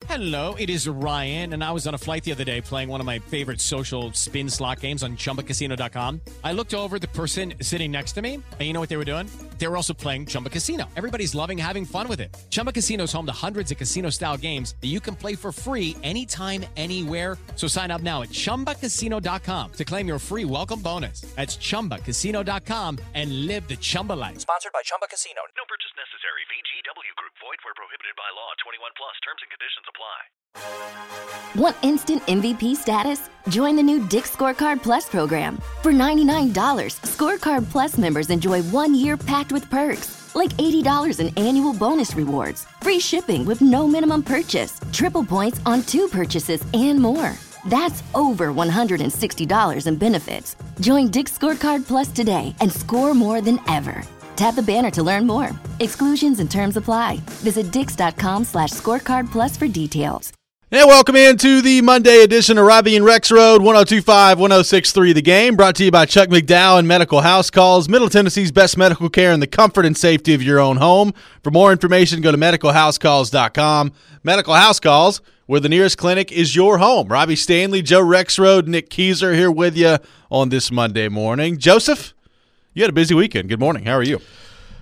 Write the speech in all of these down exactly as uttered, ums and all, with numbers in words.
Hello, it is Ryan, and I was on a flight the other day playing one of my favorite social spin slot games on Chumba Casino dot com. I looked over at the person sitting next to me, and you know what they were doing? They were also playing Chumba Casino. Everybody's loving having fun with it. Chumba Casino is home to hundreds of casino-style games that you can play for free anytime, anywhere. So sign up now at Chumba Casino dot com to claim your free welcome bonus. That's Chumba Casino dot com and live the Chumba life. Sponsored by Chumba Casino. No purchase necessary. V G W Group. Void where prohibited by law. twenty-one plus. Terms and conditions apply. Want instant M V P status? Join the new Dick's Scorecard Plus program. For ninety-nine dollars, Scorecard Plus members enjoy one year packed with perks, like eighty dollars in annual bonus rewards, free shipping with no minimum purchase, triple points on two purchases, and more. That's over one hundred sixty dollars in benefits. Join Dick's Scorecard Plus today and score more than ever. Tap the banner to learn more. Exclusions and terms apply. Visit dix.com slash scorecard plus for details. And welcome into the Monday edition of Robbie and Rex Road, one oh two five, one oh six three The Game, brought to you by Chuck McDowell and Medical House Calls, Middle Tennessee's best medical care in the comfort and safety of your own home. For more information, go to medical house calls dot com. Medical House Calls, where the nearest clinic is your home. Robbie Stanley, Joe Rexrode, Nick Keyser here with you on this Monday morning. Joseph, you had a busy weekend. Good morning. How are you?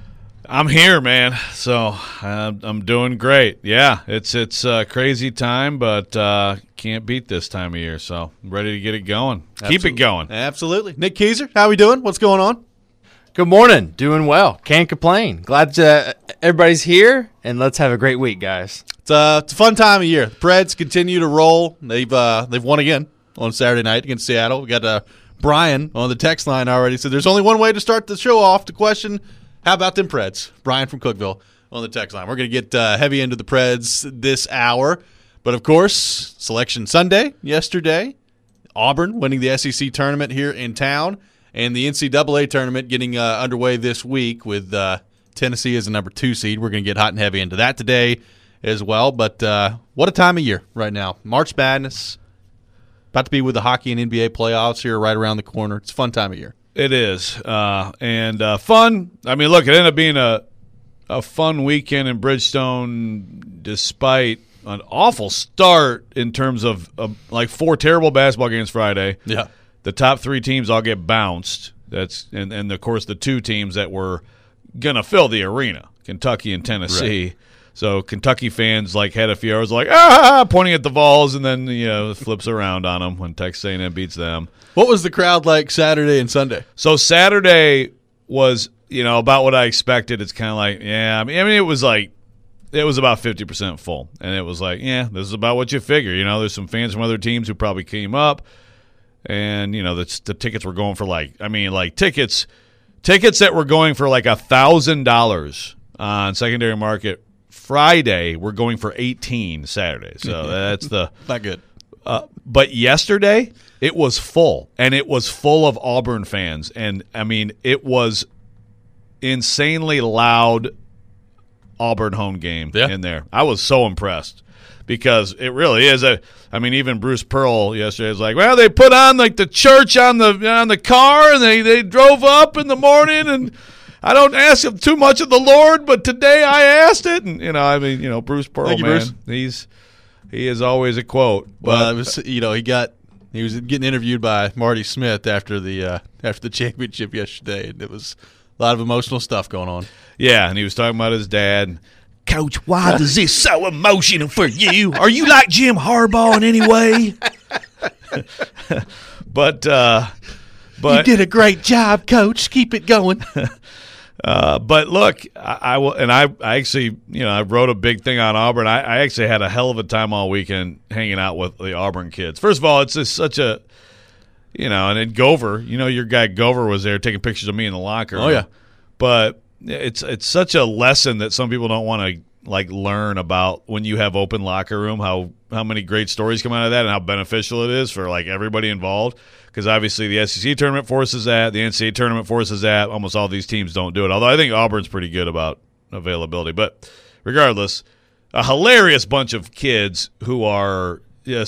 I'm here, man. So uh, I'm doing great. Yeah, it's it's a crazy time, but uh, can't beat this time of year. So I'm ready to get it going. Absolutely. Keep it going. Absolutely. Nick Keyser, how we doing? What's going on? Good morning. Doing well. Can't complain. Glad to, uh, everybody's here, and let's have a great week, guys. It's, uh, it's a fun time of year. The Preds continue to roll. They've uh, they've won again on Saturday night against Seattle. We got uh, Brian on the text line already. So there's only one way to start the show off. The question: how about them Preds? Brian from Cookeville on the text line. We're going to get uh, heavy into the Preds this hour. But, of course, Selection Sunday yesterday. Auburn winning the S E C tournament here in town. And the N C double A tournament getting uh, underway this week with uh, Tennessee as a number two seed. We're going to get hot and heavy into that today as well. But uh, what a time of year right now. March Madness, about to be with the hockey and N B A playoffs here right around the corner. It's a fun time of year. It is. Uh, and uh, fun. I mean, look, it ended up being a, a fun weekend in Bridgestone despite an awful start in terms of, of like four terrible basketball games Friday. Yeah. The top three teams all get bounced. That's and, and of course, the two teams that were going to fill the arena, Kentucky and Tennessee. Right. So Kentucky fans like had a few hours like, ah, pointing at the Vols, and then, you know, flips around on them when Texas A and M beats them. What was the crowd like Saturday and Sunday? So Saturday was, you know, about what I expected. It's kind of like, yeah, I mean, I mean, it was like, it was about fifty percent full. And it was like, yeah, this is about what you figure. You know, there's some fans from other teams who probably came up. And, you know, the, the tickets were going for like, I mean, like tickets, tickets that were going for like one thousand dollars on secondary market Friday were going for eighteen Saturday. So that's the – not good. Uh, but yesterday, it was full, and it was full of Auburn fans. And, I mean, it was insanely loud Auburn home game yeah. in there. I was so impressed because it really is a – I mean, even Bruce Pearl yesterday was like, well, they put on, like, the church on the on the car, and they, they drove up in the morning, and I don't ask him too much of the Lord, but today I asked it. And, you know, I mean, you know, Bruce Pearl, Thank you, man, Bruce. he's – he is always a quote. But well, it was, you know, he got he was getting interviewed by Marty Smith after the uh, after the championship yesterday, and it was a lot of emotional stuff going on. Yeah, and he was talking about his dad. Coach, why is this so emotional for you? Are you like Jim Harbaugh in any way? but uh, but you did a great job, Coach. Keep it going. Uh, but look, I, I will, and I, I actually, you know, I wrote a big thing on Auburn. I, I actually had a hell of a time all weekend hanging out with the Auburn kids. First of all, it's just such a, you know, and then Gover, you know, your guy Gover was there taking pictures of me in the locker room. Oh yeah, but it's it's such a lesson that some people don't want to like learn about when you have open locker room. How how many great stories come out of that, and how beneficial it is for like everybody involved. Because obviously the S E C tournament forces that, the N C double A tournament forces that. Almost all these teams don't do it. Although I think Auburn's pretty good about availability. But regardless, a hilarious bunch of kids who are just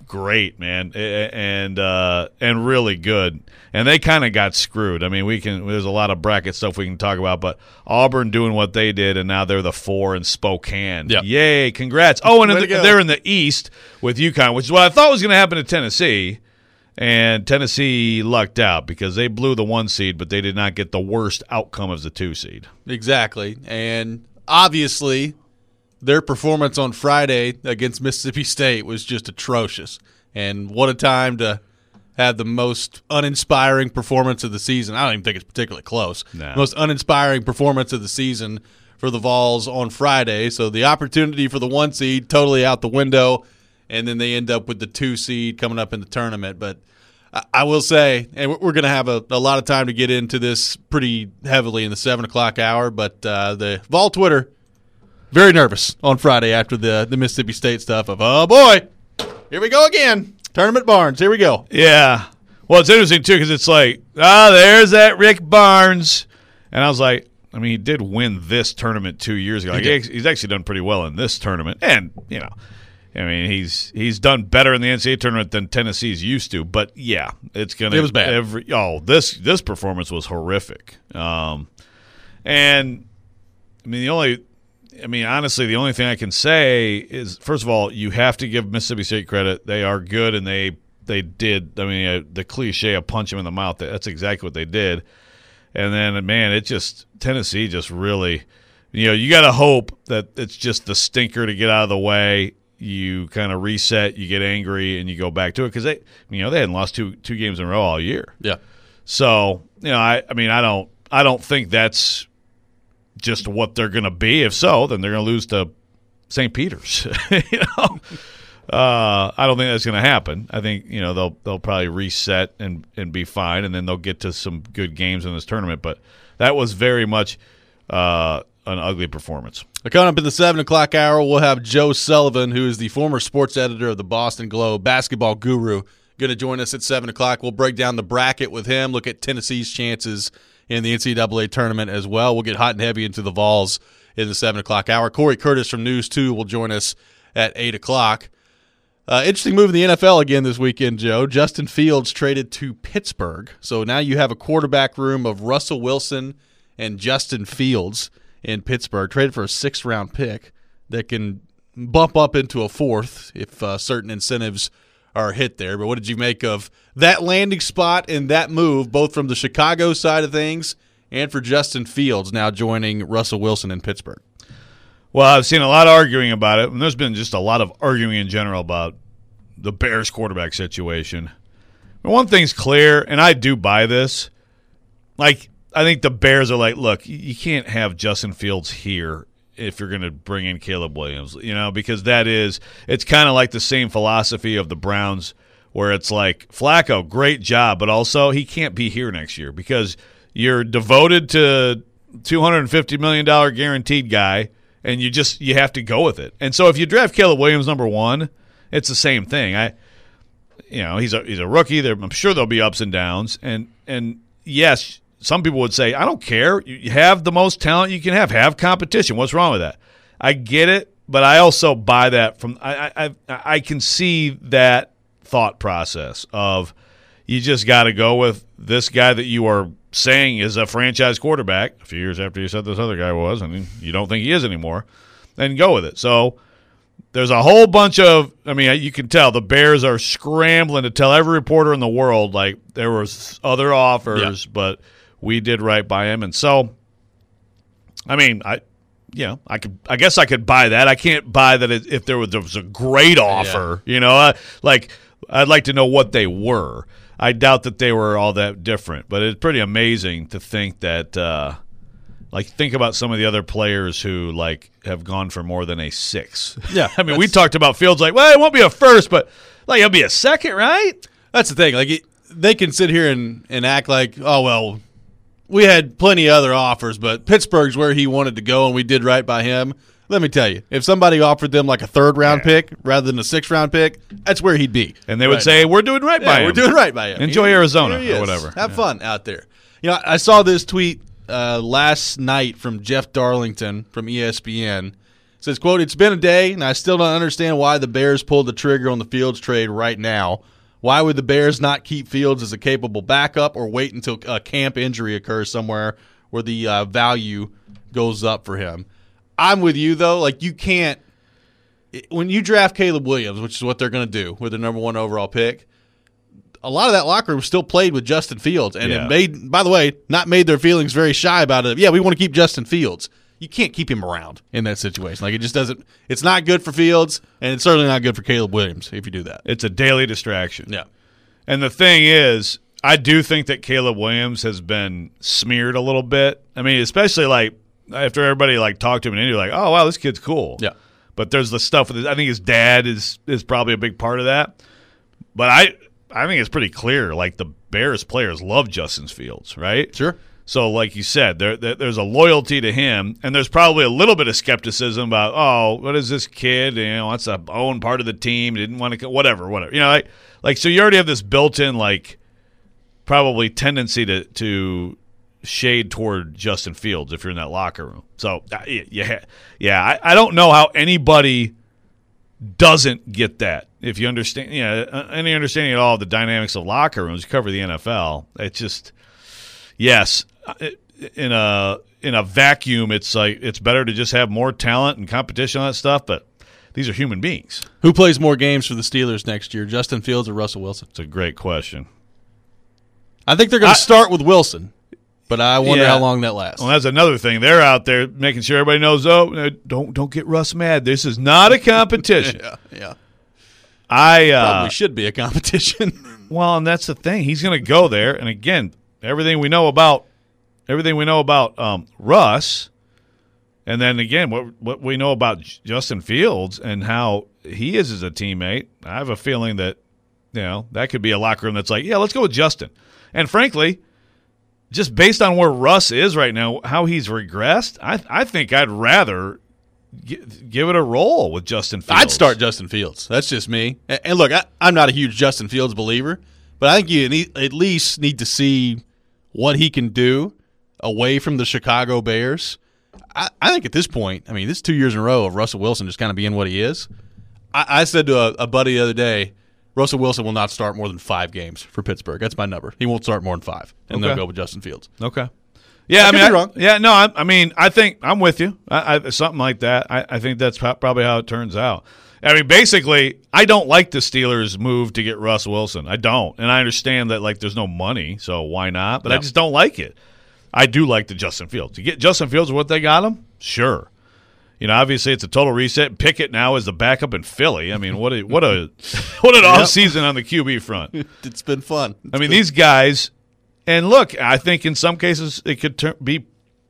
great, man, and uh, and really good. And they kind of got screwed. I mean, we can. There's a lot of bracket stuff we can talk about, but Auburn doing what they did, and now they're the four in Spokane. Yep. Yay! Congrats. Oh, and Way the, to go. they're in the East with UConn, which is what I thought was going to happen to Tennessee. And Tennessee lucked out because they blew the one seed, but they did not get the worst outcome as the two seed. Exactly. And obviously, their performance on Friday against Mississippi State was just atrocious. And what a time to have the most uninspiring performance of the season. I don't even think it's particularly close. No. Most uninspiring performance of the season for the Vols on Friday. So the opportunity for the one seed totally out the window, and then they end up with the two seed coming up in the tournament. But I, I will say, and we're, we're going to have a, a lot of time to get into this pretty heavily in the seven o'clock hour, but uh, the Vol Twitter, very nervous on Friday after the, the Mississippi State stuff of, oh, boy, here we go again. Tournament Barnes, here we go. Yeah. Well, it's interesting, too, because it's like, ah, there's that Rick Barnes. And I was like, I mean, he did win this tournament two years ago. Like, He did. he's actually done pretty well in this tournament. And, you know, I mean, he's he's done better in the N C double A tournament than Tennessee's used to. But, yeah, it's going to – It was bad. Every, oh, this, this performance was horrific. Um, and, I mean, the only – I mean, honestly, the only thing I can say is, first of all, you have to give Mississippi State credit. They are good, and they they did. I mean, uh, the cliche of punch him in the mouth, that's exactly what they did. And then, man, it just – Tennessee just really – you know, you got to hope that it's just the stinker to get out of the way. You kind of reset, you get angry, and you go back to it. Because, they, you know, they hadn't lost two two games in a row all year. Yeah. So, you know, I, I mean, I don't I don't think that's – just what they're going to be. If so, then they're going to lose to Saint Peter's. you know, uh, I don't think that's going to happen. I think you know they'll they'll probably reset and and be fine, and then they'll get to some good games in this tournament. But that was very much uh, an ugly performance. Coming up in the seven o'clock hour, we'll have Joe Sullivan, who is the former sports editor of the Boston Globe, basketball guru, going to join us at seven o'clock. We'll break down the bracket with him, look at Tennessee's chances in the N C double A tournament as well. We'll get hot and heavy into the Vols in the seven o'clock hour. Corey Curtis from News two will join us at eight o'clock. Uh, interesting move in the N F L again this weekend, Joe. Justin Fields traded to Pittsburgh. So now you have a quarterback room of Russell Wilson and Justin Fields in Pittsburgh, traded for a sixth-round pick that can bump up into a fourth if uh, certain incentives are hit there. But what did you make of that landing spot and that move, both from the Chicago side of things and for Justin Fields now joining Russell Wilson in Pittsburgh? Well, I've seen a lot of arguing about it, and there's been just a lot of arguing in general about the Bears quarterback situation. But one thing's clear, and I do buy this. Like, I think the Bears are like, look, you can't have Justin Fields here if you're going to bring in Caleb Williams, you know, because that is, it's kind of like the same philosophy of the Browns where it's like, Flacco, great job, but also he can't be here next year because you're devoted to two hundred fifty million dollars guaranteed guy, and you just, you have to go with it. And so if you draft Caleb Williams number one, it's the same thing. I, you know, he's a, he's a rookie. There, I'm sure there'll be ups and downs. And, and yes, some people would say, I don't care. You have the most talent you can have. Have competition. What's wrong with that? I get it, but I also buy that from I I, I can see that thought process of you just got to go with this guy that you are saying is a franchise quarterback a few years after you said this other guy was, and you don't think he is anymore, then go with it. So there's a whole bunch of, I mean, you can tell the Bears are scrambling to tell every reporter in the world, like, there was other offers, yeah. but we did right by him. And so, I mean, I, you know, I could, I guess I could buy that. I can't buy that if there was, there was a great offer, yeah. you know, I, like, I'd like to know what they were. I doubt that they were all that different, but it's pretty amazing to think that, uh, like, think about some of the other players who, like, have gone for more than a six. Yeah. I mean, we talked about Fields like, well, it won't be a first, but, like, it'll be a second, right? That's the thing. Like, it, they can sit here and, and act like, oh, well, we had plenty of other offers, but Pittsburgh's where he wanted to go, and we did right by him. Let me tell you, if somebody offered them like a third-round yeah. pick rather than a sixth-round pick, that's where he'd be. And they would right say, now. we're doing right yeah, by him. We're doing right by him. Enjoy here, Arizona here or whatever. Have yeah. fun out there. You know, I saw this tweet uh, last night from Jeff Darlington from E S P N, Says, quote, "It's been a day, and I still don't understand why the Bears pulled the trigger on the Fields trade right now. Why would the Bears not keep Fields as a capable backup or wait until a camp injury occurs somewhere where the uh, value goes up for him?" I'm with you, though. Like, you can't – when you draft Caleb Williams, which is what they're going to do with the number one overall pick, a lot of that locker room still played with Justin Fields. And Yeah. it made – by the way, not made their feelings very shy about it. Yeah, we want to keep Justin Fields. You can't keep him around in that situation. Like, it just doesn't – it's not good for Fields, and it's certainly not good for Caleb Williams if you do that. It's a daily distraction. Yeah. And the thing is, I do think that Caleb Williams has been smeared a little bit. I mean, especially like after everybody like talked to him in India, like, oh wow, this kid's cool. Yeah. But there's the stuff with his, I think his dad is is probably a big part of that. But I I think it's pretty clear. Like the Bears players love Justin Fields, right? Sure. So, like you said, there, there there's a loyalty to him, and there's probably a little bit of skepticism about, oh, what is this kid? You know, that's a own part of the team. Didn't want to, whatever, whatever. You know, like, like so you already have this built-in, like, probably tendency to to shade toward Justin Fields if you're in that locker room. So, uh, yeah, yeah, I, I don't know how anybody doesn't get that. If you understand, you know, any understanding at all of the dynamics of locker rooms, you cover the N F L. It's just, yes. In a in a vacuum, it's like it's better to just have more talent and competition on that stuff. But these are human beings. Who plays more games for the Steelers next year, Justin Fields or Russell Wilson? It's a great question. I think they're going to start with Wilson, but I wonder Yeah. how long that lasts. Well, that's another thing. They're out there making sure everybody knows. Oh, don't don't get Russ mad. This is not a competition. yeah, yeah. I uh, Probably should be a competition. well, and that's the thing. He's going to go there, and again, everything we know about. Everything we know about um, Russ, and then again, what what we know about J- Justin Fields and how he is as a teammate, I have a feeling that you know that could be a locker room that's like, yeah, let's go with Justin. And frankly, just based on where Russ is right now, how he's regressed, I I think I'd rather g- give it a roll with Justin Fields. I'd start Justin Fields. That's just me. And, and look, I, I'm not a huge Justin Fields believer, but I think you need, at least need to see what he can do away from the Chicago Bears. I, I think at this point, I mean, this is two years in a row of Russell Wilson just kind of being what he is. I, I said to a, a buddy the other day, Russell Wilson will not start more than five games for Pittsburgh. That's my number. He won't start more than five, and Okay. they'll go with Justin Fields. Okay. Yeah, I, I mean, could be I- wrong. yeah, no, I, I mean, I think I'm with you. I, I, something like that. I, I think that's pro- probably how it turns out. I mean, basically, I don't like the Steelers' move to get Russ Wilson. I don't, and I understand that like there's no money, so why not? But I No. just don't like it. I do like the Justin Fields. To get Justin Fields what they got him, sure. You know, obviously it's a total reset. Pickett now is the backup in Philly. I mean, what a what a what an off season on the Q B front. It's been fun. I mean, these guys, and look, I think in some cases it could ter- be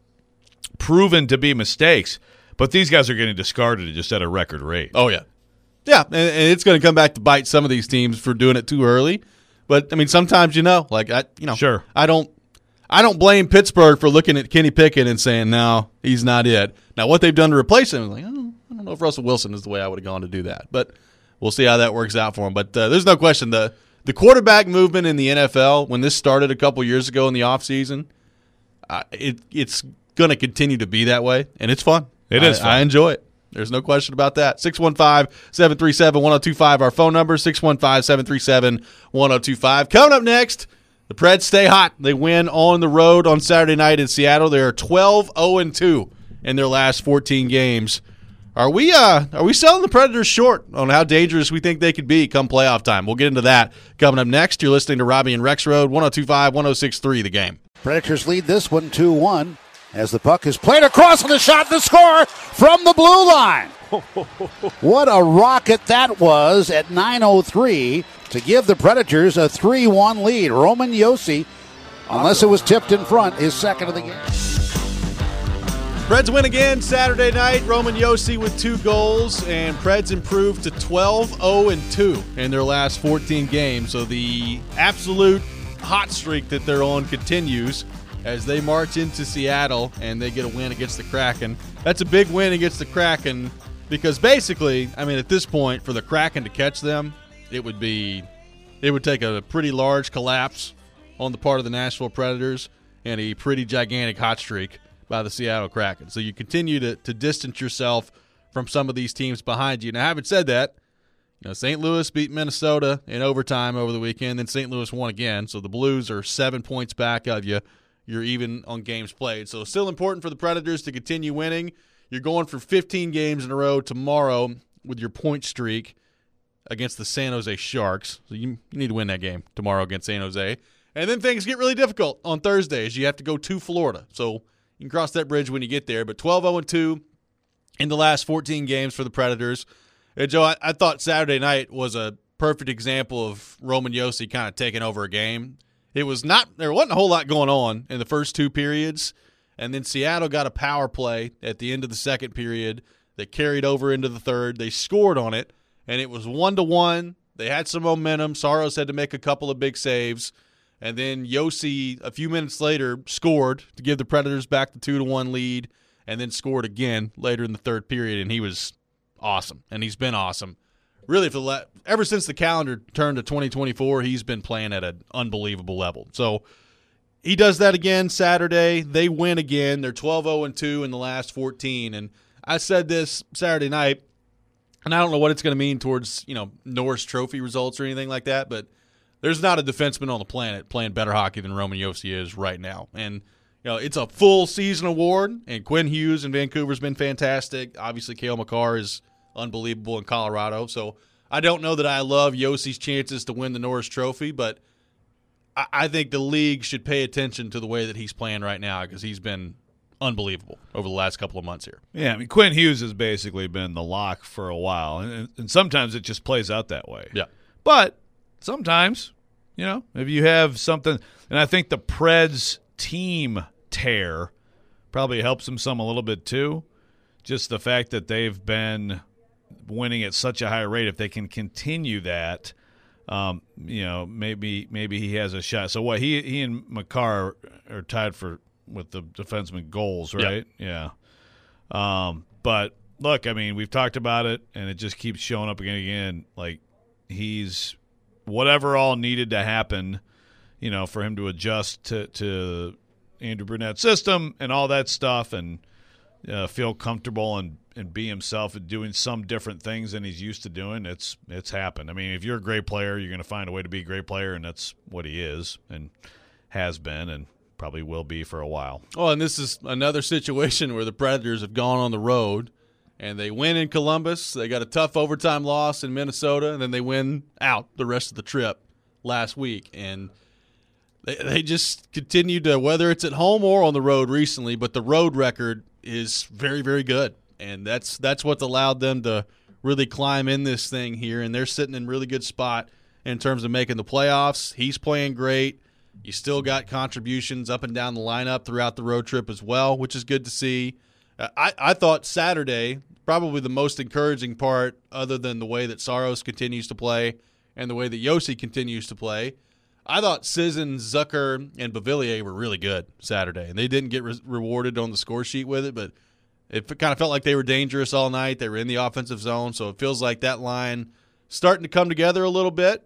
proven to be mistakes, but these guys are getting discarded just at a record rate. Oh, yeah. Yeah, and, and it's going to come back to bite some of these teams for doing it too early. But, I mean, sometimes, you know, like, I, you know, Sure. I don't I don't blame Pittsburgh for looking at Kenny Pickett and saying, no, he's not it. Now, what they've done to replace him, like, oh, I don't know if Russell Wilson is the way I would have gone to do that. But we'll see how that works out for him. But uh, there's no question, the the quarterback movement in the N F L, when this started a couple years ago in the offseason, uh, it, it's going to continue to be that way, and it's fun. It I, is fun. I enjoy it. There's no question about that. six one five, seven three seven, one oh two five, our phone number, six one five, seven three seven, one oh two five. Coming up next, the Preds stay hot. They win on the road on Saturday night in Seattle. They are twelve oh two in their last fourteen games. Are we uh are we selling the Predators short on how dangerous we think they could be come playoff time? We'll get into that coming up next. You're listening to Robbie and Rex Road, one oh two five, one oh six three, The Game. Predators lead this one two one as the puck is played across and the shot, the score from the blue line. What a rocket that was at nine oh three to give the Predators a three one lead. Roman Josi, unless it was tipped in front, his second of the game. Preds win again Saturday night. Roman Josi with two goals, and Preds improved to twelve oh two in their last fourteen games. So the absolute hot streak that they're on continues as they march into Seattle and they get a win against the Kraken. That's a big win against the Kraken because basically, I mean, at this point, for the Kraken to catch them, it would be, it would take a pretty large collapse on the part of the Nashville Predators and a pretty gigantic hot streak by the Seattle Kraken. So you continue to, to distance yourself from some of these teams behind you. Now, having said that, you know, Saint Louis beat Minnesota in overtime over the weekend, then Saint Louis won again. So the Blues are seven points back of you. You're even on games played. So still important for the Predators to continue winning. You're going for fifteen games in a row tomorrow with your point streak against the San Jose Sharks. So you, you need to win that game tomorrow against San Jose. And then things get really difficult on Thursdays. You have to go to Florida. So you can cross that bridge when you get there. But twelve oh two in the last fourteen games for the Predators. And Joe, I, I thought Saturday night was a perfect example of Roman Josi kind of taking over a game. It was not – there wasn't a whole lot going on in the first two periods. And then Seattle got a power play at the end of the second period that carried over into the third. They scored on it, and it was one to one. They had some momentum. Saros had to make a couple of big saves. And then Josi, a few minutes later, scored to give the Predators back the two to one lead, and then scored again later in the third period, and he was awesome. And he's been awesome. Really, for the la- ever since the calendar turned to twenty twenty-four, he's been playing at an unbelievable level. So he does that again Saturday. They win again. They're twelve oh two in the last fourteen. And I said this Saturday night, and I don't know what it's going to mean towards, you know, Norris Trophy results or anything like that, but there's not a defenseman on the planet playing better hockey than Roman Josi is right now. And, you know, it's a full season award, and Quinn Hughes in Vancouver's been fantastic. Obviously, Cale Makar is unbelievable in Colorado. So I don't know that I love Josi's chances to win the Norris Trophy, but I, I think the league should pay attention to the way that he's playing right now because he's been unbelievable over the last couple of months here. Yeah, I mean, Quinn Hughes has basically been the lock for a while, and, and sometimes it just plays out that way. Yeah. But sometimes, you know, if you have something, and I think the Preds team tear probably helps them some a little bit too. Just the fact that they've been winning at such a high rate, if they can continue that, um, you know, maybe maybe he has a shot. So what, he he and Makar are tied for with the defenseman goals, right? Yeah. yeah. Um, but look, I mean, we've talked about it, and it just keeps showing up again and again. Like, he's whatever all needed to happen, you know, for him to adjust to, to Andrew Brunette's system and all that stuff, and uh, feel comfortable and, and be himself and doing some different things than he's used to doing. It's it's happened. I mean, if you're a great player, you're going to find a way to be a great player, and that's what he is and has been and probably will be for a while. Oh, and this is another situation where the Predators have gone on the road, and they win in Columbus. They got a tough overtime loss in Minnesota, and then they win out the rest of the trip last week. And they, they just continue to, whether it's at home or on the road recently, but the road record is very, very good. And that's that's what's allowed them to really climb in this thing here. And they're sitting in a really good spot in terms of making the playoffs. He's playing great. You still got contributions up and down the lineup throughout the road trip as well, which is good to see. I, I thought Saturday, probably the most encouraging part, other than the way that Saros continues to play and the way that Josi continues to play, I thought Sisson, Zucker, and Beauvillier were really good Saturday. And they didn't get re- rewarded on the score sheet with it, but it kind of felt like they were dangerous all night. They were in the offensive zone, so it feels like that line starting to come together a little bit.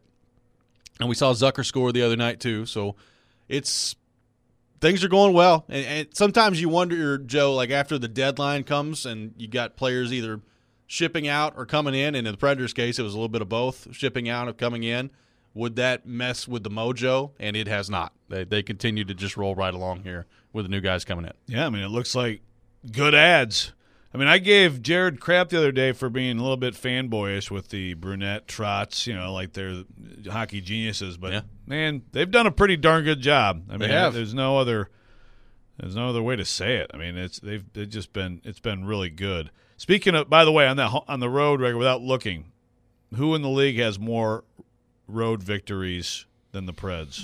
And we saw Zucker score the other night too, so it's things are going well. And, and sometimes you wonder, Joe, like after the deadline comes and you got players either shipping out or coming in, and in the Predators' case, it was a little bit of both, shipping out and coming in. Would that mess with the mojo? And it has not. They they continue to just roll right along here with the new guys coming in. Yeah, I mean, it looks like good ads. I mean, I gave Jared crap the other day for being a little bit fanboyish with the Brunette Trotz, you know, like they're hockey geniuses. But, yeah. man, they've done a pretty darn good job. I mean, they have. there's no other there's no other way to say it. I mean, it's they've they've just been it's been really good. Speaking of, by the way, on that on the road record, without looking, who in the league has more road victories than the Preds?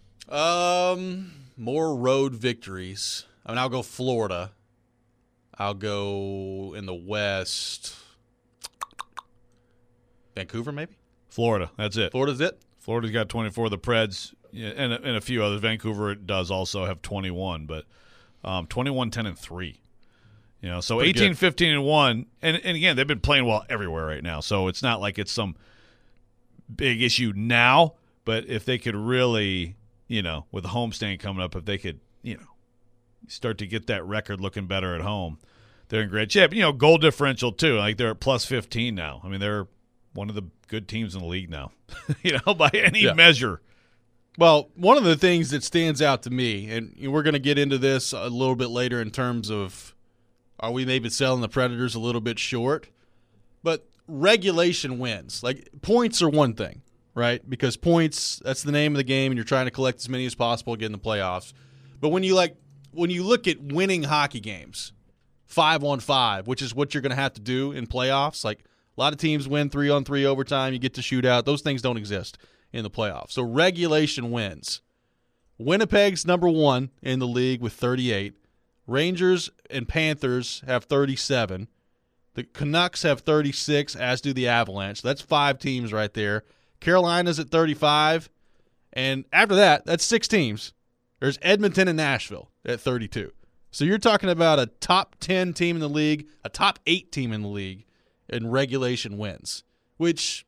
Um, more road victories. I mean, I'll go Florida. I'll go in the West. Vancouver, maybe? Florida. That's it. Florida's it? Florida's got twenty-four. The Preds, yeah, and, and a few others. Vancouver does also have twenty-one, but um, twenty-one, ten, and three. You know, so Pretty eighteen, good. fifteen, and one. And, and, again, they've been playing well everywhere right now, so it's not like it's some big issue now, but if they could really, you know, with the homestand coming up, if they could, you know, start to get that record looking better at home, they're in great shape. You know, goal differential too. Like they're at plus fifteen now. I mean, they're one of the good teams in the league now. you know, by any Yeah. measure. Well, one of the things that stands out to me, and we're going to get into this a little bit later in terms of are we maybe selling the Predators a little bit short, but regulation wins. Like points are one thing, right? Because points, that's the name of the game, and you're trying to collect as many as possible to get in the playoffs. But when you like when you look at winning hockey games, five on five, which is what you're going to have to do in playoffs, like a lot of teams win three on three overtime, you get to shoot out. Those things don't exist in the playoffs. So regulation wins. Winnipeg's number one in the league with thirty-eight. Rangers and Panthers have thirty-seven. The Canucks have thirty-six, as do the Avalanche. That's five teams right there. Carolina's at thirty-five. And after that, that's six teams. There's Edmonton and Nashville at thirty-two. So you're talking about a top ten team in the league, a top eight team in the league in regulation wins, which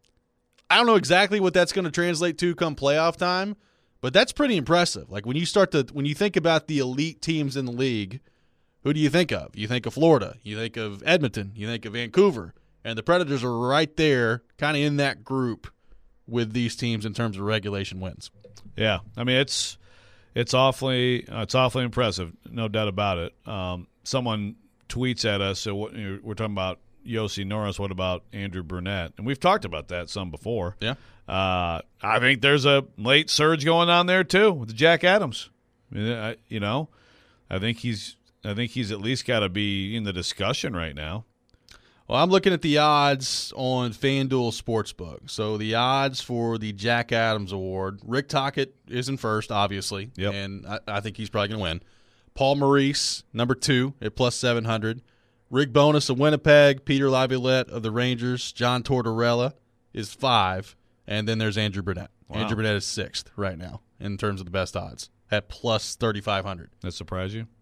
I don't know exactly what that's going to translate to come playoff time, but that's pretty impressive. Like when you start to when you think about the elite teams in the league, who do you think of? You think of Florida, you think of Edmonton, you think of Vancouver, and the Predators are right there, kind of in that group with these teams in terms of regulation wins. Yeah, I mean it's it's awfully uh, it's awfully impressive, no doubt about it. Um, someone tweets at us, so what, you know, we're talking about Yossi Norris. What about Andrew Brunette? And we've talked about that some before. Yeah, uh, I think there's a late surge going on there too with Jack Adams. I mean, I, you know, I think he's I think he's at least got to be in the discussion right now. Well, I'm looking at the odds on FanDuel Sportsbook. So the odds for the Jack Adams Award, Rick Tocchet is in first, obviously, yep. and I, I think he's probably going to win. Paul Maurice, number two, at plus seven hundred. Rick Bowness of Winnipeg, Peter Laviolette of the Rangers, John Tortorella is five, and then there's Andrew Brunette. Wow. Andrew Brunette is sixth right now in terms of the best odds at plus thirty-five hundred. That surprise you?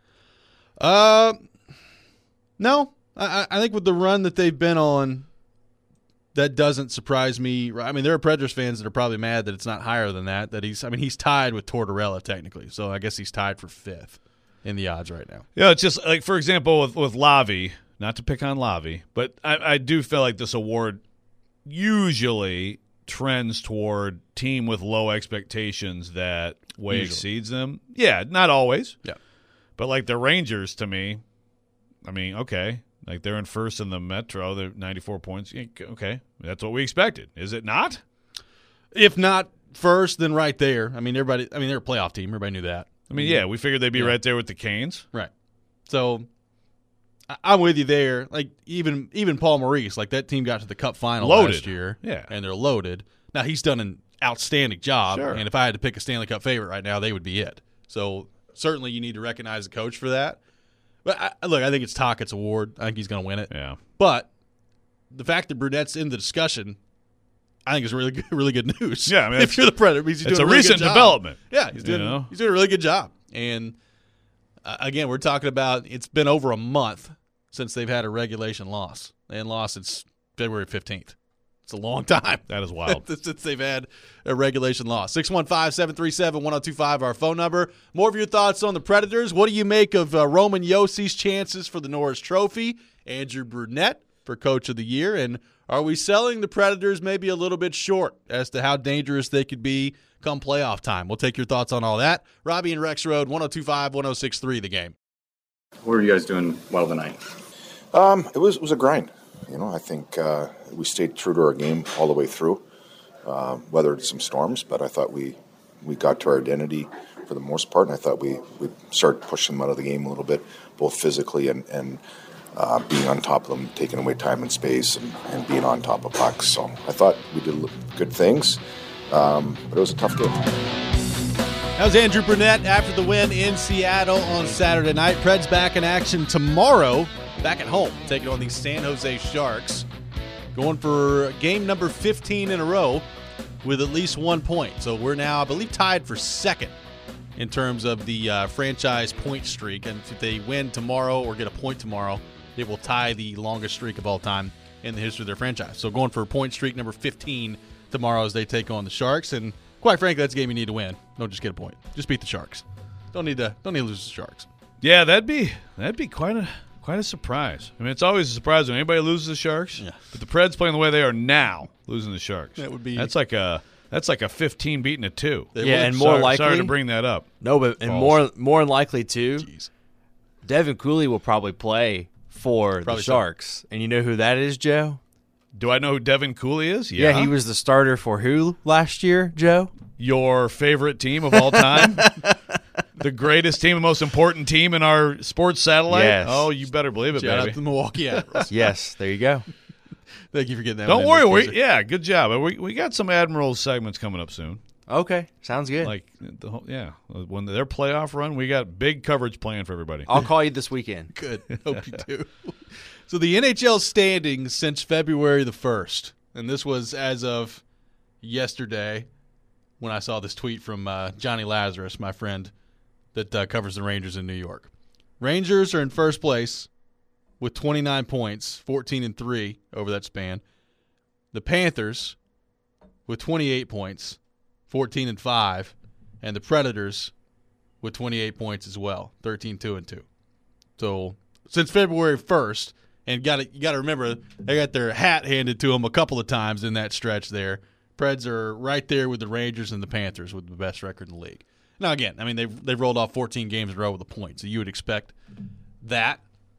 Uh, no. I, I think with the run that they've been on, that doesn't surprise me. I mean, there are Predators fans that are probably mad that it's not higher than that. That he's, I mean, he's tied with Tortorella technically, so I guess he's tied for fifth in the odds right now. Yeah, it's just like, for example, with with Lavi, not to pick on Lavi, but I, I do feel like this award usually trends toward team with low expectations that way Usually. exceeds them. Yeah, not always. Yeah. But like the Rangers, to me, I mean, okay, like they're in first in the Metro, they're ninety-four points. Okay, that's what we expected. Is it not? If not first, then right there. I mean, everybody. I mean, they're a playoff team. Everybody knew that. I mean, yeah, we figured they'd be Yeah. right there with the Canes. Right. So I- I'm with you there. Like even even Paul Maurice, like that team got to the Cup final Loaded. last year. Yeah. And they're loaded. Now he's done an outstanding job. Sure. And if I had to pick a Stanley Cup favorite right now, they would be it. So certainly you need to recognize the coach for that. But I, look, I think it's Tocchett's award. I think he's going to win it. Yeah. But the fact that Brunette's in the discussion, I think is really good, really good news. Yeah, I mean, if you're the Predator, it means he's it's doing a really recent good job. development. Yeah, he's doing You know? he's doing a really good job. And uh, again, we're talking about it's been over a month since they've had a regulation loss. They hadn't lost since February fifteenth. It's a long time. That is wild. Since they've had a regulation loss. six one five, seven three seven, one oh two five, our phone number. More of your thoughts on the Predators. What do you make of uh, Roman Yossi's chances for the Norris Trophy? Andrew Brunette for Coach of the Year. And are we selling the Predators maybe a little bit short as to how dangerous they could be come playoff time? We'll take your thoughts on all that. Robbie and Rex Road, one oh two five, one oh six three, the game. What were you guys doing well tonight? Um, it was it was a grind. You know, I think uh, we stayed true to our game all the way through. Uh, weathered some storms, but I thought we we got to our identity for the most part, and I thought we we started pushing them out of the game a little bit, both physically and and uh, being on top of them, taking away time and space, and, and being on top of pucks. So I thought we did good things, um, but it was a tough game. That was Andrew Brunette after the win in Seattle on Saturday night. Preds back in action tomorrow, back at home, taking on the San Jose Sharks. Going for game number fifteen in a row with at least one point. So we're now, I believe, tied for second in terms of the uh, franchise point streak. And if they win tomorrow or get a point tomorrow, it will tie the longest streak of all time in the history of their franchise. So going for a point streak number fifteen tomorrow as they take on the Sharks. And quite frankly, that's a game you need to win. Don't just get a point. Just beat the Sharks. Don't need to. Don't need to lose the Sharks. Yeah, that'd be that'd be quite a Quite a surprise. I mean, it's always a surprise when anybody loses the Sharks. Yeah. But the Preds playing the way they are now, losing the Sharks. That would be. That's like a that's like a fifteen beating a two. Yeah, would. and more sorry, likely. Sorry to bring that up. No, but and Balls. more more than likely too. Jeez. Devin Cooley will probably play for Probably the so. Sharks, and you know who that is, Joe? Do I know who Devin Cooley is? Yeah, Yeah, he was the starter for who last year, Joe? Your favorite team of all time? The greatest team, the most important team in our sports satellite? Yes. Oh, you better believe it, Shout out baby. to the Milwaukee Admirals. Yes, there you go. Thank you for getting that. Don't one in worry. there, We, yeah, good job. We, we got some Admirals segments coming up soon. Okay, sounds good. Like, the whole, yeah, when their playoff run, we got big coverage planned for everybody. I'll call you this weekend. Good. Hope you do. So the N H L standings since February the first, and this was as of yesterday when I saw this tweet from uh, Johnny Lazarus, my friend that uh, covers the Rangers in New York. Rangers are in first place with twenty-nine points, fourteen and three over that span. The Panthers with twenty-eight points, fourteen and five, and the Predators with twenty-eight points as well, thirteen two and two. So since February first, and got you got to remember they got their hat handed to them a couple of times in that stretch there. Preds are right there with the Rangers and the Panthers with the best record in the league. Now again, I mean they've they've rolled off fourteen games in a row with a point, so you would expect that.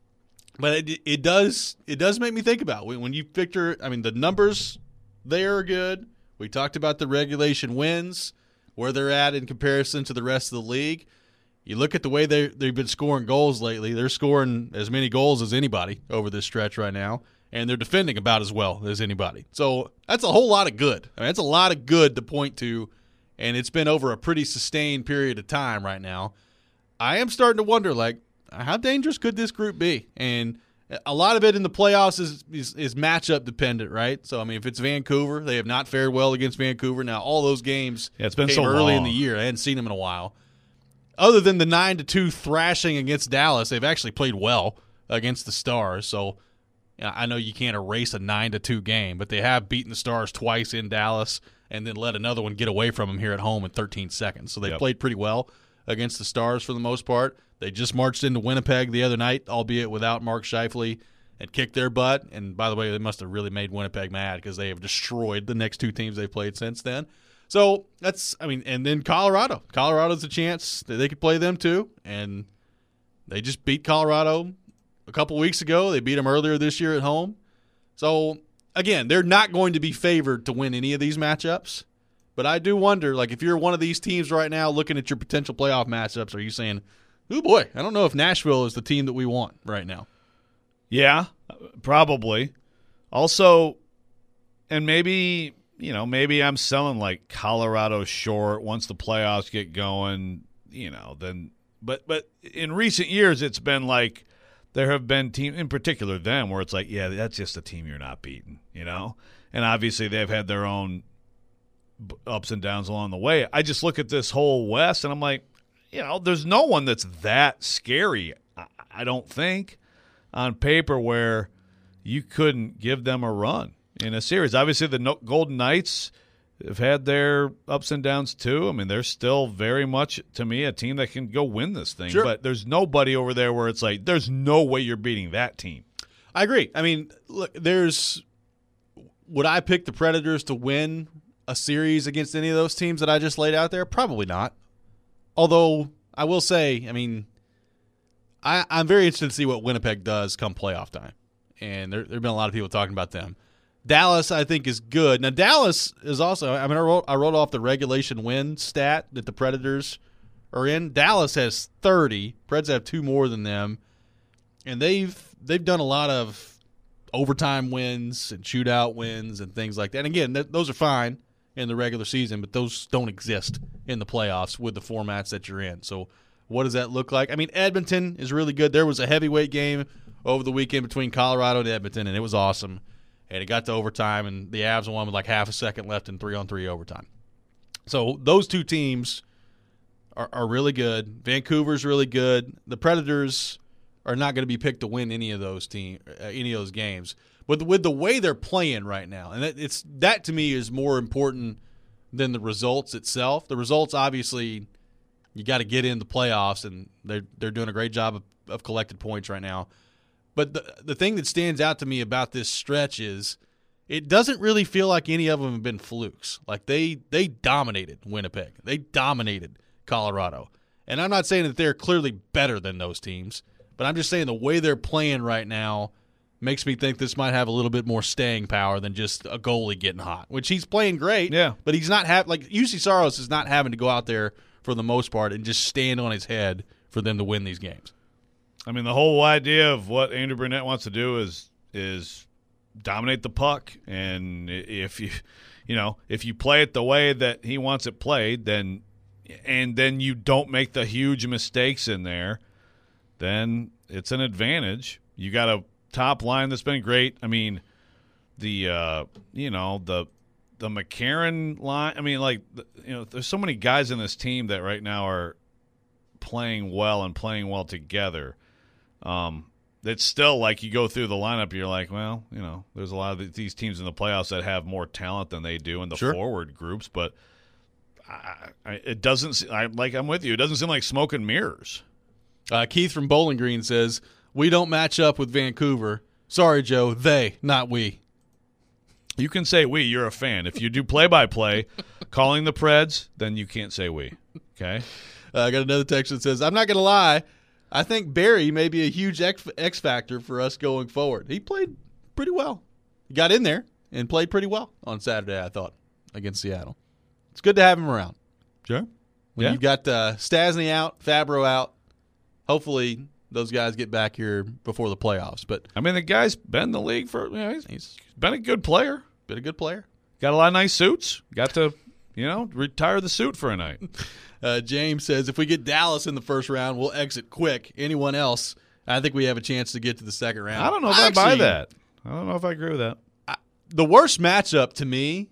But it, it does it does make me think about when you picture. I mean the numbers there are good. We talked about the regulation wins, where they're at in comparison to the rest of the league. You look at the way they they've been scoring goals lately. They're scoring as many goals as anybody over this stretch right now, and they're defending about as well as anybody. So that's a whole lot of good. I mean, that's a lot of good to point to, and it's been over a pretty sustained period of time right now. I am starting to wonder, like, how dangerous could this group be? And a lot of it in the playoffs is, is is matchup dependent, right? So I mean, if it's Vancouver, they have not fared well against Vancouver. Now all those games Yeah, it's been came so early long. in the year. I hadn't seen them in a while. Other than the nine to two thrashing against Dallas, they've actually played well against the Stars. So yeah, I know you can't erase a nine to two game, but they have beaten the Stars twice in Dallas and then let another one get away from them here at home in thirteen seconds. So they Yep. played pretty well against the Stars for the most part. They just marched into Winnipeg the other night, albeit without Mark Scheifele, and kicked their butt. And by the way, they must have really made Winnipeg mad because they have destroyed the next two teams they've played since then. So that's, I mean, and then Colorado. Colorado's a chance that they could play them too, and they just beat Colorado a couple weeks ago. They beat them earlier this year at home. So again, they're not going to be favored to win any of these matchups. But I do wonder, like, if you're one of these teams right now looking at your potential playoff matchups, are you saying, oh boy, I don't know if Nashville is the team that we want right now? Yeah, probably. Also, and maybe, you know, maybe I'm selling like Colorado short once the playoffs get going, you know, then but but in recent years it's been like there have been teams in particular them where it's like, yeah, that's just a team you're not beating, you know? And obviously they've had their own ups and downs along the way. I just look at this whole West and I'm like, you know, there's no one that's that scary, I, I don't think, on paper where you couldn't give them a run in a series. Obviously, the no- Golden Knights have had their ups and downs too. I mean, they're still very much, to me, a team that can go win this thing. Sure. But there's nobody over there where it's like, there's no way you're beating that team. I agree. I mean, look, there's – would I pick the Predators to win a series against any of those teams that I just laid out there? Probably not. Although I will say, I mean, I, I'm very interested to see what Winnipeg does come playoff time. And there there have been a lot of people talking about them. Dallas, I think, is good. Now, Dallas is also – I mean, I wrote, I wrote off the regulation win stat that the Predators are in. Dallas has thirty. Preds have two more than them. And they've they've done a lot of overtime wins and shootout wins and things like that. And again, th- those are fine in the regular season, but those don't exist in the playoffs with the formats that you're in. So what does that look like? I mean, Edmonton is really good. There was a heavyweight game over the weekend between Colorado and Edmonton, and it was awesome. And it got to overtime, and the Avs won with like half a second left in three-on-three overtime. So those two teams are, are really good. Vancouver's really good. The Predators are not going to be picked to win any of those team, uh, any of those games. But with the way they're playing right now, and that, it's that to me is more important than the results itself. The results, obviously, you got to get in the playoffs, and they're they're doing a great job of, of collected points right now. But the the thing that stands out to me about this stretch is it doesn't really feel like any of them have been flukes. Like they they dominated Winnipeg. They dominated Colorado. And I'm not saying that they're clearly better than those teams, but I'm just saying the way they're playing right now makes me think this might have a little bit more staying power than just a goalie getting hot, which he's playing great. Yeah. But he's not have like U C Saros is not having to go out there for the most part and just stand on his head for them to win these games. I mean, the whole idea of what Andrew Brunette wants to do is is dominate the puck, and if you you know if you play it the way that he wants it played, then and then you don't make the huge mistakes in there, then it's an advantage. You got a top line that's been great. I mean, the uh, you know the the McCarron line. I mean, like you know, there's so many guys in this team that right now are playing well and playing well together. Um, it's still like you go through the lineup, you're like, well, you know, there's a lot of these teams in the playoffs that have more talent than they do in the Sure. forward groups, but I, I, it doesn't. I like. I'm with you. It doesn't seem like smoke and mirrors. Uh, Keith from Bowling Green says, we don't match up with Vancouver. Sorry, Joe. They, not we. You can say we. You're a fan. If you do play-by-play, calling the Preds, then you can't say we. Okay? Uh, I got another text that says, I'm not going to lie. I think Barry may be a huge X, X factor for us going forward. He played pretty well. He got in there and played pretty well on Saturday, I thought, against Seattle. It's good to have him around. Sure. When Yeah. you've got uh, Stasny out, Fabro out, hopefully those guys get back here before the playoffs. But I mean, the guy's been in the league for, you know, he's, he's been a good player. been a good player. Got a lot of nice suits. Got to, you know, retire the suit for a night. Uh, James says, if we get Dallas in the first round, we'll exit quick. Anyone else, I think we have a chance to get to the second round. I don't know if I, buy Actually, that. I don't know if I agree with that. I, the worst matchup to me,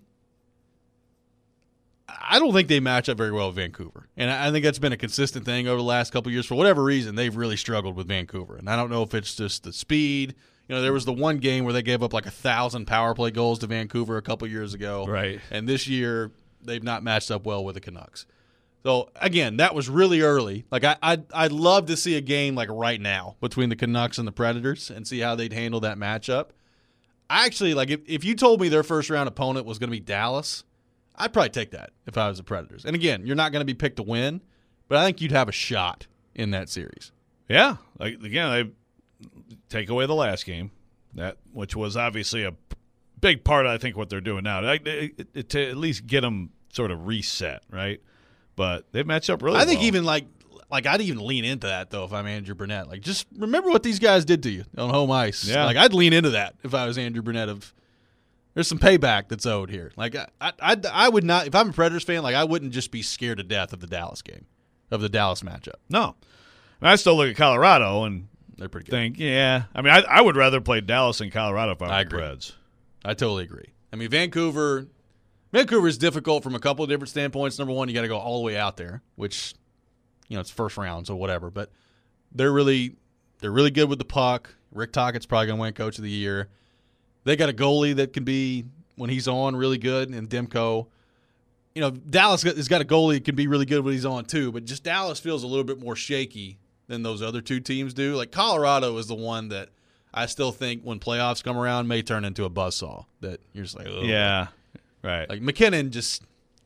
I don't think they match up very well with Vancouver. And I, I think that's been a consistent thing over the last couple of years. For whatever reason, they've really struggled with Vancouver. And I don't know if it's just the speed. You know, there was the one game where they gave up like a thousand power play goals to Vancouver a couple years ago. Right. And this year, they've not matched up well with the Canucks. So, again, that was really early. Like, I, I'd, I'd love to see a game like right now between the Canucks and the Predators and see how they'd handle that matchup. I actually, like, if, if you told me their first-round opponent was going to be Dallas, I'd probably take that if I was the Predators. And, again, you're not going to be picked to win, but I think you'd have a shot in that series. Yeah. Like, again, they take away the last game, that which was obviously a big part of, I think, what they're doing now. Like, it, it, to at least get them sort of reset, right? But they've matched up really well. I think even like like I'd even lean into that though if I'm Andrew Burnett. Like just remember what these guys did to you on home ice. Yeah. Like I'd lean into that if I was Andrew Burnett. Of there's some payback that's owed here. Like I I I, I would not if I'm a Predators fan. Like I wouldn't just be scared to death of the Dallas game, of the Dallas matchup. No, I, mean, I still look at Colorado and they're pretty good. Think yeah. I mean, I, I would rather play Dallas than Colorado if I'm I the agree. Preds. I totally agree. I mean Vancouver. Vancouver is difficult from a couple of different standpoints. Number one, you got to go all the way out there, which, you know, it's first round, so whatever. But they're really, they're really good with the puck. Rick Tockett's probably going to win Coach of the Year. They got a goalie that can be, when he's on, really good, and Demko. You know, Dallas has got a goalie that can be really good when he's on too, but just Dallas feels a little bit more shaky than those other two teams do. Like Colorado is the one that I still think when playoffs come around may turn into a buzzsaw that you're just like, oh. Yeah. Right. Like McKinnon just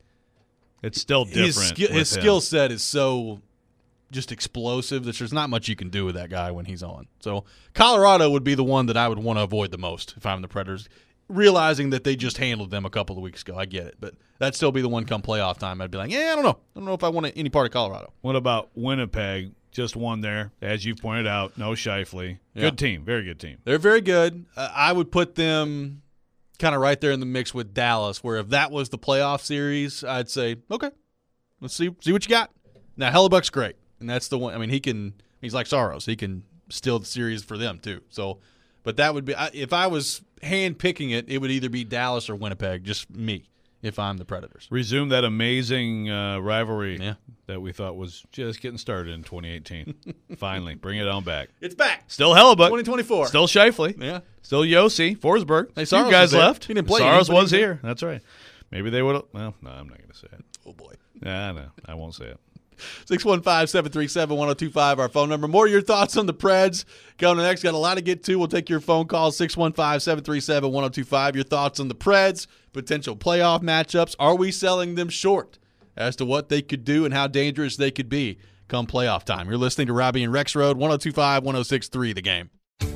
it's still different. His, ski- with his him. skill set is so just explosive that there's not much you can do with that guy when he's on. So Colorado would be the one that I would want to avoid the most if I'm the Predators, realizing that they just handled them a couple of weeks ago. I get it, but that'd still be the one come playoff time. I'd be like, yeah, I don't know. I don't know if I want any part of Colorado. What about Winnipeg? Just one there, as you pointed out. No Scheifele. Yeah. Good team. Very good team. They're very good. Uh, I would put them kind of right there in the mix with Dallas, where if that was the playoff series, I'd say, okay, let's see see what you got. Now, Hellebuck's great, and that's the one. I mean, he can – he's like Saros. He can steal the series for them too. So, but that would be – if I was hand-picking it, it would either be Dallas or Winnipeg, just me, if I'm the Predators. Resume that amazing uh, rivalry Yeah. that we thought was just getting started in twenty eighteen. Finally, bring it on back. It's back. Still Hellebuck. twenty twenty-four. Still Scheifele. Yeah. Still Yossi. Forsberg. Hey, Two Saros guys was there. left. He didn't play. Saros He was was there. here. That's right. Maybe they would have. Well, no, I'm not going to say it. Oh, boy. Nah, no, I won't say it. six one five, seven three seven, one oh two five, our phone number. More of your thoughts on the Preds. Coming next, got a lot to get to. We'll take your phone call, six one five, seven three seven, one oh two five. Your thoughts on the Preds, potential playoff matchups. Are we selling them short as to what they could do and how dangerous they could be come playoff time? You're listening to Robbie and Rex Road, one oh two five, one oh six three, The Game.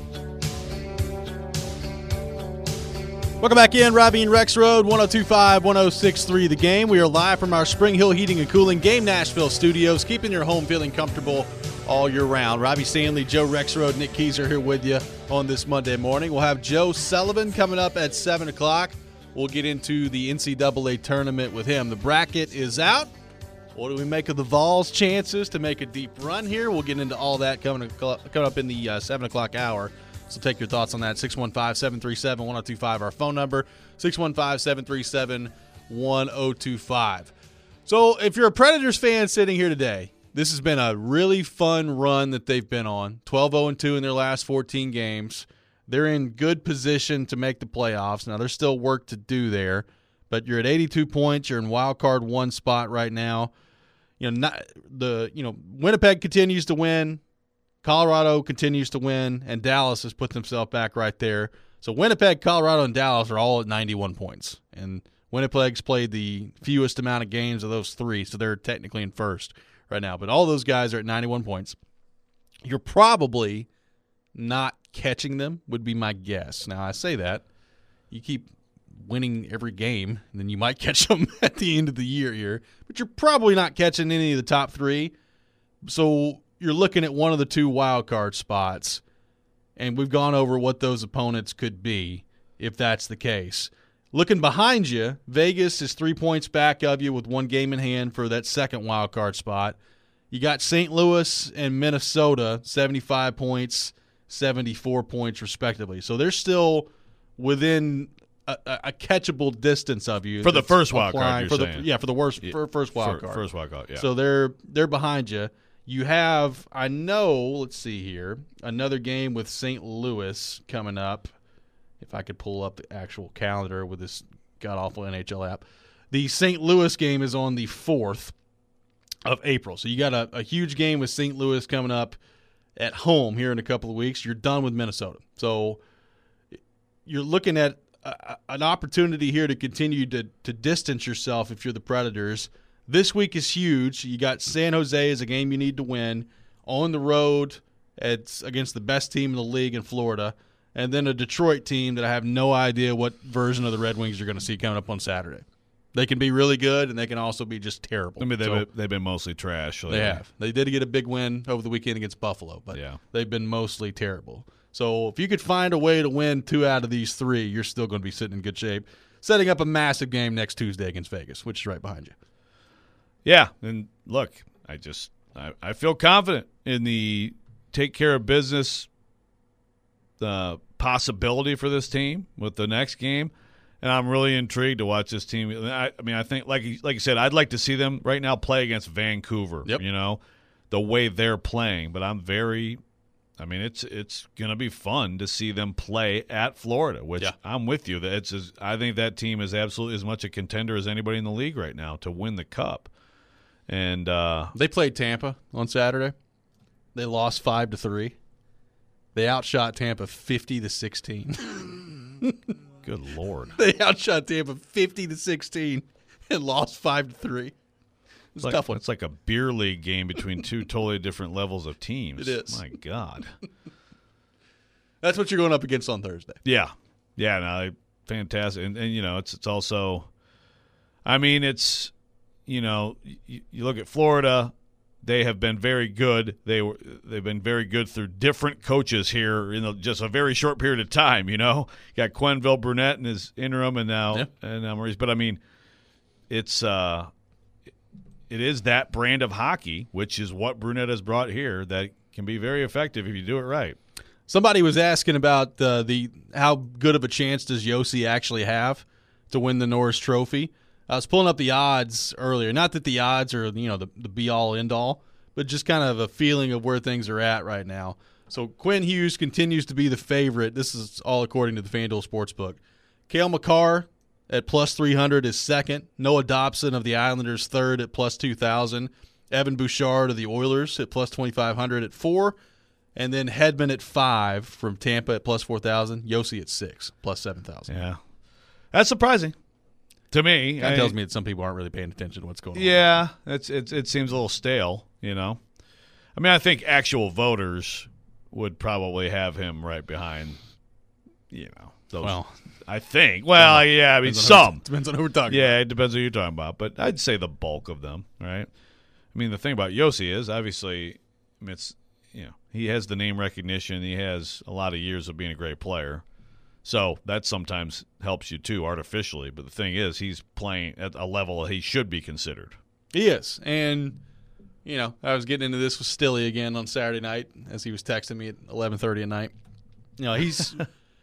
Welcome back in, Robbie and Rex Road, one oh two five, one oh six three, The Game. We are live from our Spring Hill Heating and Cooling Game Nashville studios, keeping your home feeling comfortable all year round. Robbie Stanley, Joe Rex Road, Nick Keyser here with you on this Monday morning. We'll have Joe Sullivan coming up at seven o'clock. We'll get into the N C double A tournament with him. The bracket is out. What do we make of the Vols' chances to make a deep run here? We'll get into all that coming, coming up in the uh, seven o'clock hour. So take your thoughts on that. six one five, seven three seven, one oh two five, our phone number. six one five, seven three seven, one oh two five. So if you're a Predators fan sitting here today, this has been a really fun run that they've been on. twelve oh two in their last fourteen games. They're in good position to make the playoffs. Now, there's still work to do there, but you're at eighty-two points. You're in wild card one spot right now. You know, not the you know Winnipeg continues to win. Colorado continues to win, and Dallas has put themselves back right there. So Winnipeg, Colorado, and Dallas are all at ninety-one points. And Winnipeg's played the fewest amount of games of those three, so they're technically in first right now. But all those guys are at ninety-one points. You're probably not catching them, would be my guess. Now, I say that. You keep winning every game, and then you might catch them at the end of the year here. But you're probably not catching any of the top three. So you're looking at one of the two wild card spots, and we've gone over what those opponents could be if that's the case. Looking behind you, Vegas is three points back of you with one game in hand for that second wild card spot. You got Saint Louis and Minnesota, seventy-five points, seventy-four points respectively. So they're still within a, a catchable distance of you for the first wild card. You're for the, saying. Yeah, for the worst yeah. for first wild for, card. First wild card. Yeah. So they're they're behind you. You have, I know, let's see here, another game with Saint Louis coming up. If I could pull up the actual calendar with this god-awful N H L app. The Saint Louis game is on the fourth of April. So you got a, a huge game with Saint Louis coming up at home here in a couple of weeks. You're done with Minnesota. So you're looking at a, an opportunity here to continue to, to distance yourself if you're the Predators. This week is huge. You got San Jose as a game you need to win. On the road, it's against the best team in the league in Florida. And then a Detroit team that I have no idea what version of the Red Wings you're going to see coming up on Saturday. They can be really good, and they can also be just terrible. I mean, they've, so, been, they've been mostly trash. So they yeah. have. They did get a big win over the weekend against Buffalo, but yeah. they've been mostly terrible. So if you could find a way to win two out of these three, you're still going to be sitting in good shape, setting up a massive game next Tuesday against Vegas, which is right behind you. Yeah, and look, I just I, I feel confident in the take care of business uh, possibility for this team with the next game, and I'm really intrigued to watch this team. I, I mean, I think like like you said, I'd like to see them right now play against Vancouver. Yep. You know, the way they're playing, but I'm very. I mean, it's it's going to be fun to see them play at Florida, which yeah. I'm with you. That it's as, I think that team is absolutely as much a contender as anybody in the league right now to win the Cup. And uh, they played Tampa on Saturday. They lost five to three. They outshot Tampa fifty to sixteen. Good Lord! They outshot Tampa fifty to sixteen and lost five to three. It's like, a tough one. It's like a beer league game between two totally different levels of teams. It is. My God. That's what you're going up against on Thursday. Yeah, yeah. No, fantastic. And, and you know, it's it's also. I mean, it's. You know, you, you look at Florida; they have been very good. They were they've been very good through different coaches here in a, just a very short period of time. You know, you got Quenneville Brunette in his interim, and now yeah. and now Maurice. But I mean, it's uh, it is that brand of hockey, which is what Brunette has brought here, that can be very effective if you do it right. Somebody was asking about uh, the how good of a chance does Yossi actually have to win the Norris Trophy. I was pulling up the odds earlier. Not that the odds are, you know, the, the be-all, end-all, but just kind of a feeling of where things are at right now. So Quinn Hughes continues to be the favorite. This is all according to the FanDuel Sportsbook. Cale Makar at plus three hundred is second. Noah Dobson of the Islanders third at plus two thousand. Evan Bouchard of the Oilers at plus twenty-five hundred at four. And then Hedman at five from Tampa at plus four thousand. Yossi at six, plus seven thousand. Yeah. That's surprising to me. That I, tells me that some people aren't really paying attention to what's going yeah, on. Yeah, it's, it's, it seems a little stale, you know. I mean, I think actual voters would probably have him right behind, you know, those. Well, I think. Well, um, yeah, I mean, depends some. On who, depends on who we're talking yeah, about. Yeah, it depends on who you're talking about. But I'd say the bulk of them, right? I mean, the thing about Yossi is, obviously, I mean, it's, you know, he has the name recognition. He has a lot of years of being a great player. So that sometimes helps you, too, artificially. But the thing is, he's playing at a level he should be considered. He is. And, you know, I was getting into this with Stilly again on Saturday night as he was texting me at eleven thirty at night. You know, he's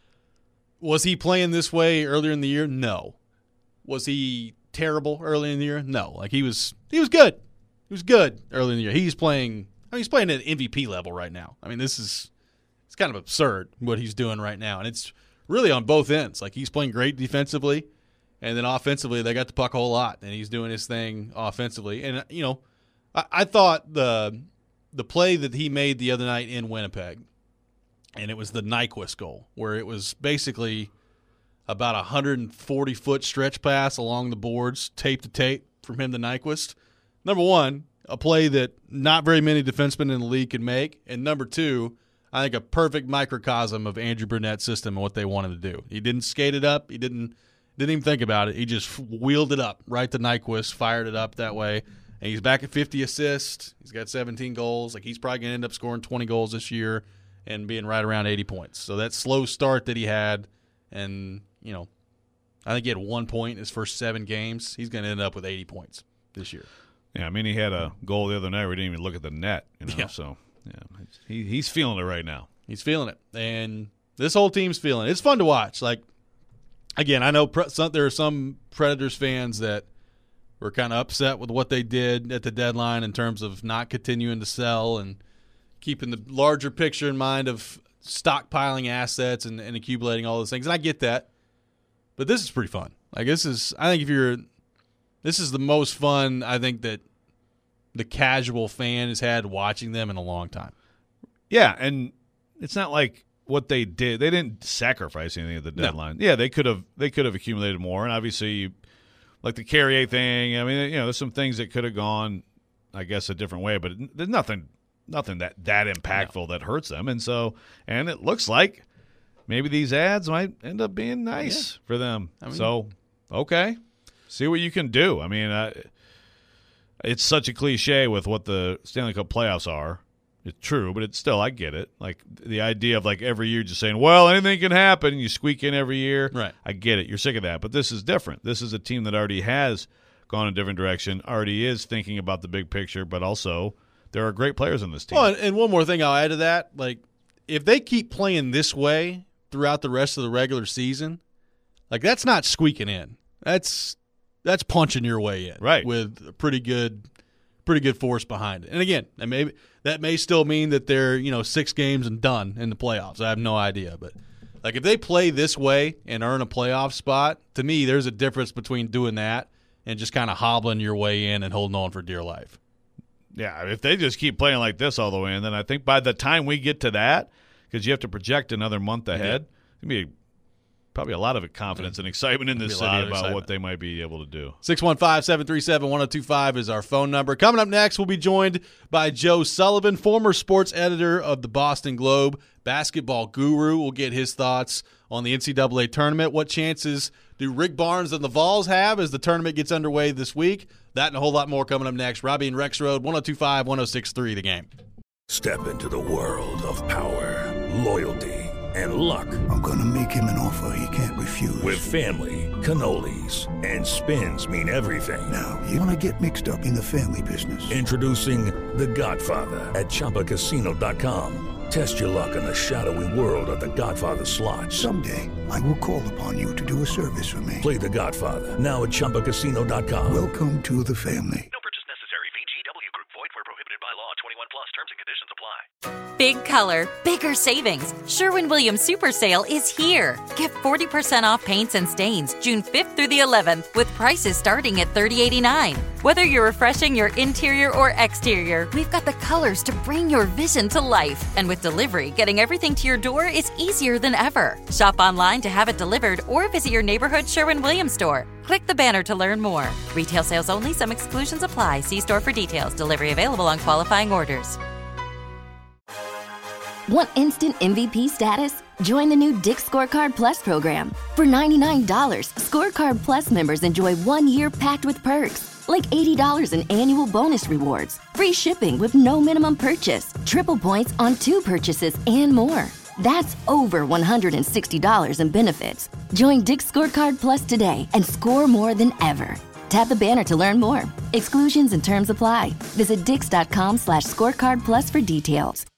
– was he playing this way earlier in the year? No. Was he terrible early in the year? No. Like, he was – he was good. He was good early in the year. He's playing – I mean, he's playing at M V P level right now. I mean, this is – it's kind of absurd what he's doing right now. And it's really on both ends. Like, he's playing great defensively, and then offensively they got the puck a whole lot, and he's doing his thing offensively. And, you know, I, I thought the the play that he made the other night in Winnipeg, and it was the Nyquist goal, where it was basically about a one hundred forty foot stretch pass along the boards, tape to tape from him to Nyquist. Number one, a play that not very many defensemen in the league can make. And number two, I think a perfect microcosm of Andrew Burnett's system and what they wanted to do. He didn't skate it up. He didn't didn't even think about it. He just wheeled it up right to Nyquist, fired it up that way. And he's back at fifty assists. He's got seventeen goals. Like, he's probably going to end up scoring twenty goals this year and being right around eighty points. So that slow start that he had, and, you know, I think he had one point in his first seven games. He's going to end up with eighty points this year. Yeah, I mean, he had a goal the other night where he didn't even look at the net, you know, yeah. so yeah, he he's feeling it right now. He's feeling it, and this whole team's feeling it. It's fun to watch. Like, again, I know pre- some, there are some Predators fans that were kind of upset with what they did at the deadline in terms of not continuing to sell and keeping the larger picture in mind of stockpiling assets and, and accumulating all those things. And I get that, but this is pretty fun. Like, this is, I think if you're, this is the most fun I think that the casual fan has had watching them in a long time. Yeah, and it's not like what they did. They didn't sacrifice anything at the deadline. No. Yeah, they could have they could have accumulated more, and obviously, like the Carrier thing. I mean, you know, there's some things that could have gone, I guess, a different way, but there's nothing nothing that that impactful no. that hurts them. And so, and it looks like maybe these ads might end up being nice yeah. for them. I mean, so, okay. See what you can do. I mean, uh, it's such a cliche with what the Stanley Cup playoffs are. It's true, but it's still, I get it. Like, the idea of, like, every year just saying, well, anything can happen, you squeak in every year. Right. I get it. You're sick of that. But this is different. This is a team that already has gone a different direction, already is thinking about the big picture, but also there are great players on this team. Oh, and, and one more thing I'll add to that. Like, if they keep playing this way throughout the rest of the regular season, like, that's not squeaking in. That's that's punching your way in. Right. With a pretty good pretty good force behind it. And again, that may, that may still mean that they're, you know, six games and done in the playoffs. I have no idea. But, like, if they play this way and earn a playoff spot, to me, there's a difference between doing that and just kind of hobbling your way in and holding on for dear life. Yeah, if they just keep playing like this all the way in, then I think by the time we get to that, because you have to project another month ahead, yeah. it'll be probably a lot of confidence and excitement in this city about excitement. What they might be able to do. six one five, seven three seven, one oh two five is our phone number. Coming up next, we'll be joined by Joe Sullivan, former sports editor of the Boston Globe, basketball guru. We'll get his thoughts on the N C double A tournament. What chances do Rick Barnes and the Vols have as the tournament gets underway this week? That and a whole lot more coming up next. Robbie and Rex Road, one oh two five, one oh six three, The Game. Step into the world of power, loyalty, and luck. I'm going to make him an offer he can't refuse. With family, cannolis, and spins mean everything. Now, you want to get mixed up in the family business. Introducing The Godfather at Chumba Casino dot com. Test your luck in the shadowy world of The Godfather slot. Someday, I will call upon you to do a service for me. Play The Godfather now at Chumba Casino dot com. Welcome to the family. No purchase necessary. V G W Group. Void where prohibited by law. twenty-one plus. Terms and conditions apply. Big color, bigger savings. Sherwin-Williams Super Sale is here. Get forty percent off paints and stains June fifth through the eleventh with prices starting at thirty dollars and eighty-nine cents. Whether you're refreshing your interior or exterior, we've got the colors to bring your vision to life. And with delivery, getting everything to your door is easier than ever. Shop online to have it delivered or visit your neighborhood Sherwin-Williams store. Click the banner to learn more. Retail sales only. Some exclusions apply. See store for details. Delivery available on qualifying orders. Want instant M V P status? Join the new Dick's Scorecard Plus program. For ninety-nine dollars, Scorecard Plus members enjoy one year packed with perks, like eighty dollars in annual bonus rewards, free shipping with no minimum purchase, triple points on two purchases, and more. That's over one hundred sixty dollars in benefits. Join Dick's Scorecard Plus today and score more than ever. Tap the banner to learn more. Exclusions and terms apply. Visit dix.com slash scorecard plus for details.